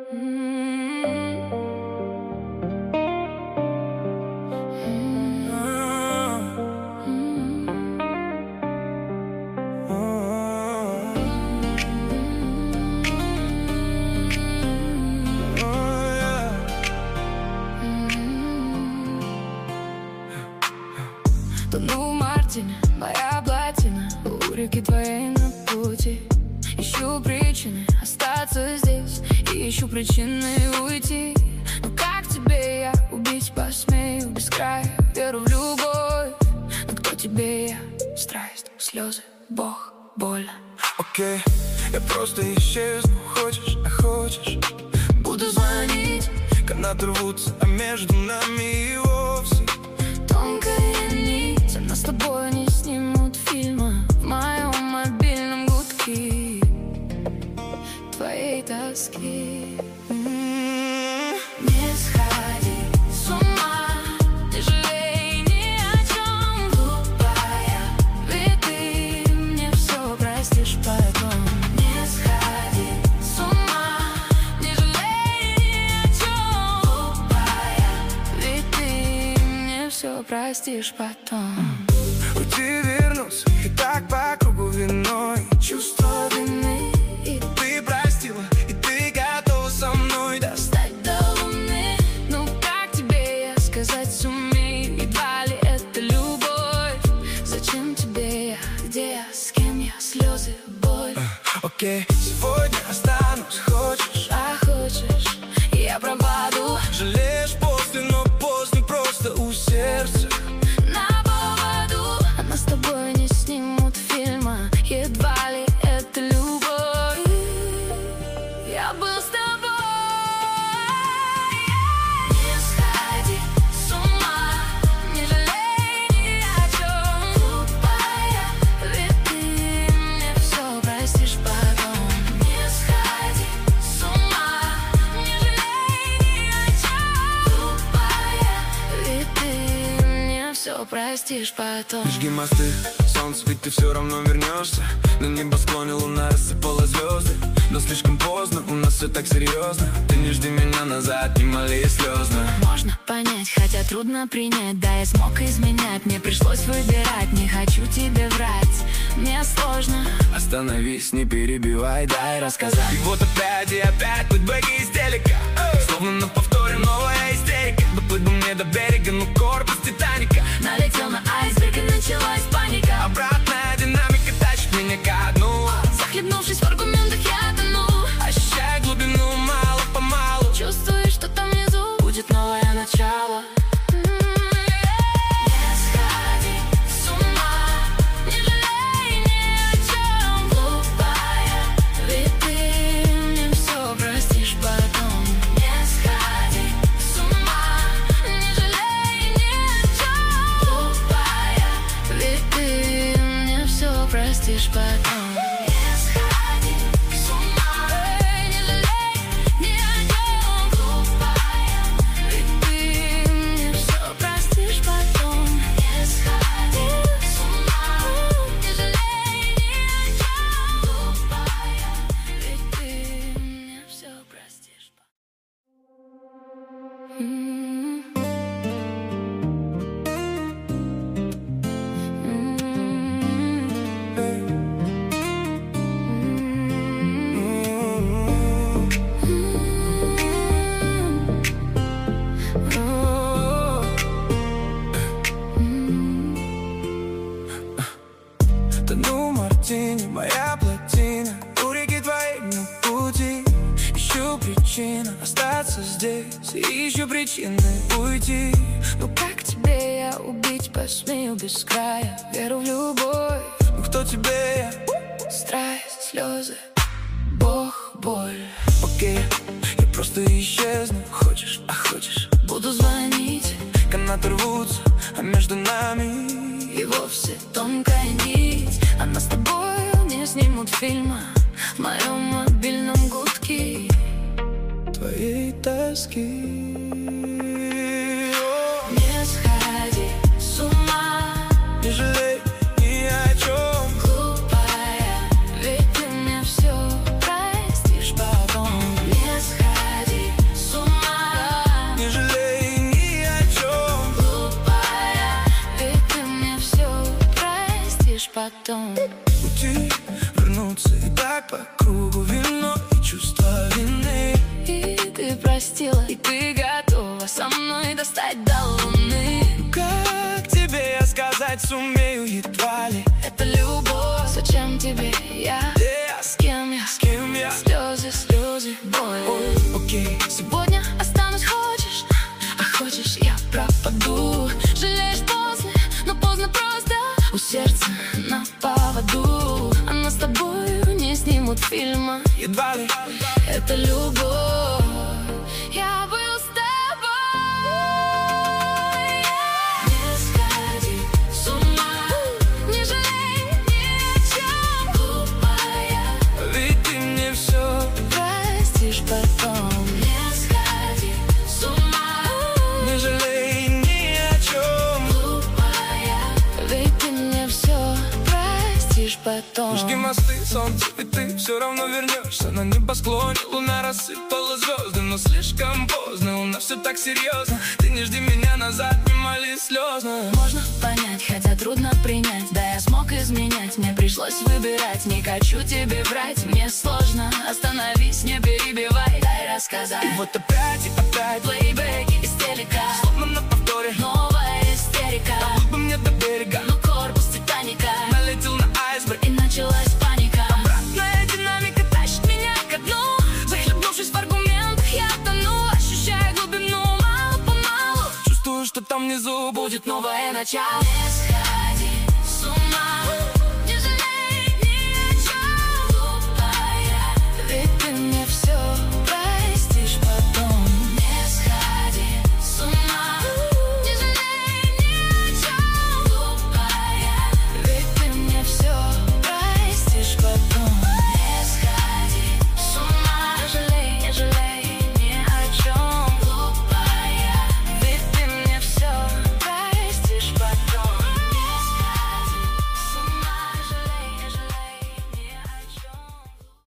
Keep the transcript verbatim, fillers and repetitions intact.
Тону в Мартине, моя плотина, у реки твоей на пути. Ищу причины остаться здесь и ищу причины уйти. Но как тебе я убить посмею без края? Веру в любовь, но кто тебе я? Страсть, слезы, Бог, боль. Окей, okay, я просто исчезну, хочешь, а хочешь буду звонить, канаты рвутся, а между нами и вовсе тонкая нить. А нас с тобой не снимут фильма в моем мобильном гудке твоей тоски. м-м-м. Не сходи с ума, не жалей ни о чем, глупая, ведь ты мне все простишь потом. Не сходи с ума, не жалей ни о чем, глупая, ведь ты мне все простишь потом. Уйти, вернуться, и так по кругу виной. Чувство вины, и ты простила, и ты готова со мной достать до луны. Ну как тебе я сказать сумею? Едва ли это любовь? Зачем тебе я? Где я? С кем я? Слезы, боль. Окей, okay, сегодня останусь, хочешь, а хочешь, я пропаду. Жалеешь после, но поздно, просто у сердца На поводу, а нас с тобой не снимут фильма. Едва ли это любовь? Я был с тобой. Не сходи с ума, не жалей ни о чем, глупая, ведь ты мне все простишь потом. Не сходи с ума, не жалей ни о чем, глупая, ведь ты мне все простишь потом. Жги мосты, солнце, ведь ты все равно вернешься. На небосклоне луна рассыпала звезды, но слишком поздно, у нас все так серьезно. Ты не жди меня назад, не моли слезно. Можно понять, хотя трудно принять. Да, я смог изменять, мне пришлось выбирать. Не хочу тебе врать, мне сложно. Остановись, не перебивай, дай рассказать. И вот опять и опять плыть бэги из телека, словно на повторе новая истерика. Доплыть бы мне до берега, но корпус Титаника налетел на айсберг и началась паника. Обратная динамика тащит меня ко дну. Захлебнувшись в аргументах, я тону. Ощущая глубину мало-помалу. Чувствуешь, что там внизу будет новое начало. Не сходи с ума, не жалей ни о чем, глупая, ведь ты мне все простишь потом. Не сходи с ума, не жалей ни о чем, глупая, ведь ты мне все простишь потом. Тону в Мартине, моя плотина, у реки твоей на пути. Ищу причину остаться здесь и ищу причины уйти. Ну как тебе я убить посмею без края? Веру в любовь, ну кто тебе я? Страсть, слезы, Бог, боль. Окей, okay, я просто исчезну, хочешь, а хочешь буду звонить, канаты рвутся, а между нами и вовсе тонкая нить. А нас с тобою не снимут фильма в моем мобильном гудке твоей тоски. Не сходи с ума, не жалей ни о чем, глупая, ведь ты мне все простишь потом. Не сходи потом. Пути вернуться и так по кругу, вино и чувство вины. И ты простила, и ты готова со мной достать до луны. Как тебе я сказать сумею, едва ли Это любовь, зачем тебе я? yeah. С кем я? С кем я? Слезы, слезы, боль. Ой, окей. Сегодня останусь, хочешь, а хочешь я пропаду. Жалеешь после, но поздно просто. У сердца на поводу, а нас с тобою не снимут фильма. Едва ли Это любовь. Я был с тобой. Не сходи с ума, не жалей ни о чем, глупая. ведь ты мне все Простишь потом. Не сходи с ума, не жалей ни о чем. глупая. Ведь ты мне все простишь потом. Жги мосты, солнце, ведь ты все равно вернешься. На небосклоне луна рассыпала звезды, но слишком поздно, у нас все так серьезно. Ты не жди меня назад, не моли слезно. Можно понять, хотя трудно принять. Да, я смог изменять, мне пришлось выбирать. Не хочу тебе врать, мне сложно. Остановись, не перебивай, дай рассказать. И вот опять и опять Плейбэки из телека, словно на повторе. новая истерика. Доплыл бы мне до берега, Но корпус Титаника налетел на айсберг. и началась паника. Обратная динамика Тащит меня ко дну, захлебнувшись в аргументах, я тону, ощущая глубину. Мало-помалу чувствую, что там внизу будет будет новое начало.